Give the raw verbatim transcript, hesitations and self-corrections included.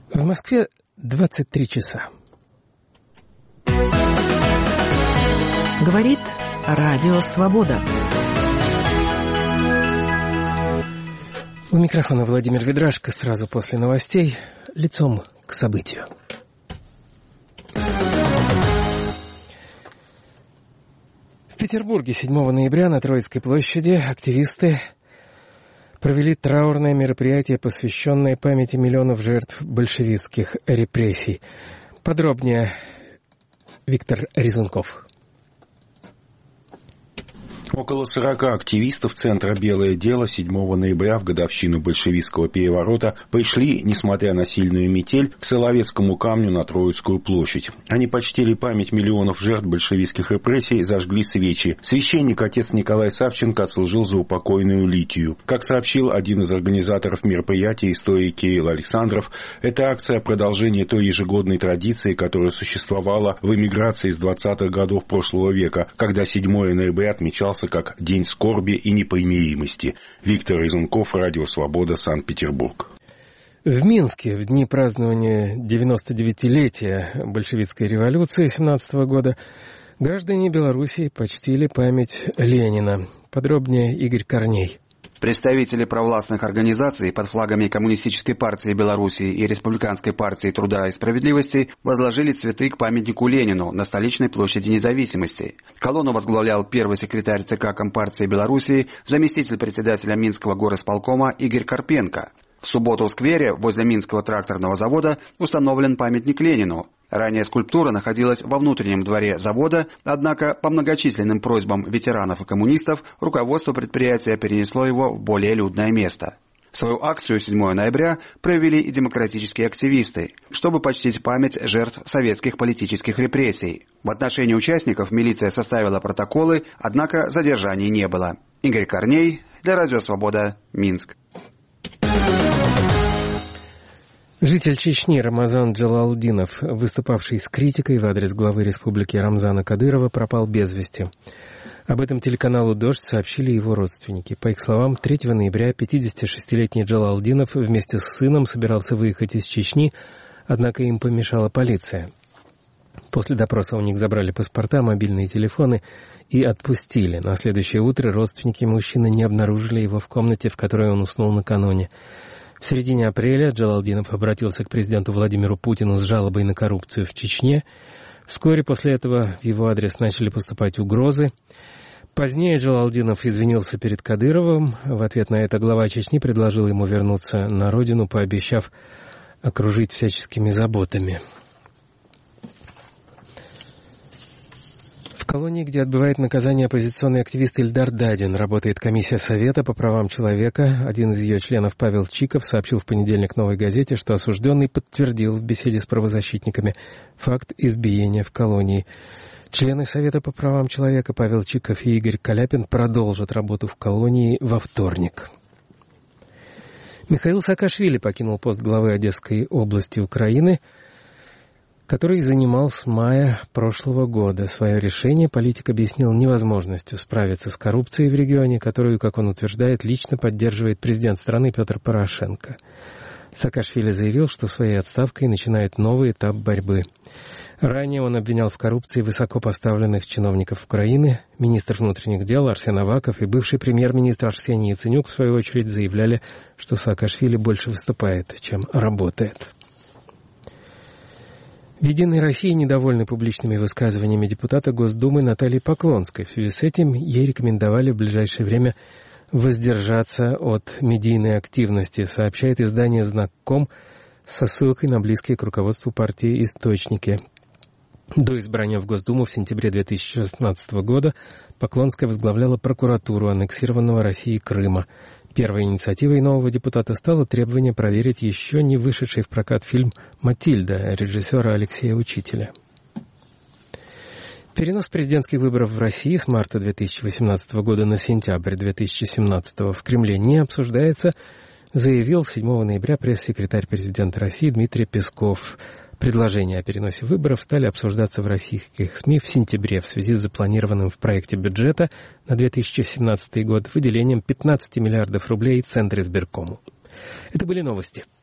В Москве двадцать три часа. Говорит Радио Свобода. У микрофона Владимир Ведрашко. Сразу после новостей лицом к событию. В Петербурге седьмого ноября на Троицкой площади активисты провели траурное мероприятие, посвященное памяти миллионов жертв большевистских репрессий. Подробнее Виктор Резунков. Около сорока активистов Центра «Белое дело» седьмого ноября в годовщину большевистского переворота пришли, несмотря на сильную метель, к Соловецкому камню на Троицкую площадь. Они почтили память миллионов жертв большевистских репрессий и зажгли свечи. Священник отец Николай Савченко отслужил за упокойную Литию. Как сообщил один из организаторов мероприятия, историк Кирилл Александров, эта акция – продолжение той ежегодной традиции, которая существовала в эмиграции с двадцатых годов прошлого века, когда седьмого ноября отмечался как День скорби и непримиримости. Виктор Резунков, Радио Свобода, Санкт-Петербург. В Минске в дни празднования девяностодевятилетия большевистской революции семнадцатого года граждане Белоруссии почтили память Ленина. Подробнее Игорь Корней. Представители провластных организаций под флагами Коммунистической партии Белоруссии и Республиканской партии Труда и Справедливости возложили цветы к памятнику Ленину на столичной площади Независимости. Колонну возглавлял первый секретарь ЦК Компартии Белоруссии, заместитель председателя Минского горосполкома Игорь Карпенко. В субботу в сквере возле Минского тракторного завода установлен памятник Ленину. Ранее скульптура находилась во внутреннем дворе завода, однако по многочисленным просьбам ветеранов и коммунистов руководство предприятия перенесло его в более людное место. Свою акцию седьмого ноября провели и демократические активисты, чтобы почтить память жертв советских политических репрессий. В отношении участников милиция составила протоколы, однако задержаний не было. Игорь Корней, для Радио Свобода, Минск. Житель Чечни Рамазан Джалалдинов, выступавший с критикой в адрес главы республики Рамзана Кадырова, пропал без вести. Об этом телеканалу «Дождь» сообщили его родственники. По их словам, третьего ноября пятидесятишестилетний Джалалдинов вместе с сыном собирался выехать из Чечни, однако им помешала полиция. После допроса у них забрали паспорта, мобильные телефоны и отпустили. На следующее утро родственники мужчины не обнаружили его в комнате, в которой он уснул накануне. В середине апреля Джалалдинов обратился к президенту Владимиру Путину с жалобой на коррупцию в Чечне. Вскоре после этого в его адрес начали поступать угрозы. Позднее Джалалдинов извинился перед Кадыровым. В ответ на это глава Чечни предложил ему вернуться на родину, пообещав окружить всяческими заботами. В колонии, где отбывает наказание оппозиционный активист Ильдар Дадин, работает комиссия Совета по правам человека. Один из ее членов, Павел Чиков, сообщил в понедельник «Новой газете», что осужденный подтвердил в беседе с правозащитниками факт избиения в колонии. Члены Совета по правам человека Павел Чиков и Игорь Каляпин продолжат работу в колонии во вторник. Михаил Саакашвили покинул пост главы Одесской области Украины, который занимал с мая прошлого года. Свое решение политик объяснил невозможностью справиться с коррупцией в регионе, которую, как он утверждает, лично поддерживает президент страны Петр Порошенко. Саакашвили заявил, что своей отставкой начинает новый этап борьбы. Ранее он обвинял в коррупции высокопоставленных чиновников Украины. Министр внутренних дел Арсен Аваков и бывший премьер-министр Арсений Яценюк, в свою очередь, заявляли, что Саакашвили больше выступает, чем работает. В «Единой России» недовольны публичными высказываниями депутата Госдумы Натальи Поклонской. В связи с этим ей рекомендовали в ближайшее время воздержаться от медийной активности, сообщает издание «Знакком» со ссылкой на близкие к руководству партии источники. До избрания в Госдуму в сентябре две тысячи шестнадцатого года Поклонская возглавляла прокуратуру аннексированного Россией Крыма. Первой инициативой нового депутата стало требование проверить еще не вышедший в прокат фильм «Матильда» режиссера Алексея Учителя. Перенос президентских выборов в России с марта две тысячи восемнадцатого года на сентябрь две тысячи семнадцатого в Кремле не обсуждается, заявил седьмого ноября пресс-секретарь президента России Дмитрий Песков. Предложения о переносе выборов стали обсуждаться в российских СМИ в сентябре в связи с запланированным в проекте бюджета на две тысячи семнадцатый год выделением пятнадцати миллиардов рублей Центризбиркому. Это были новости.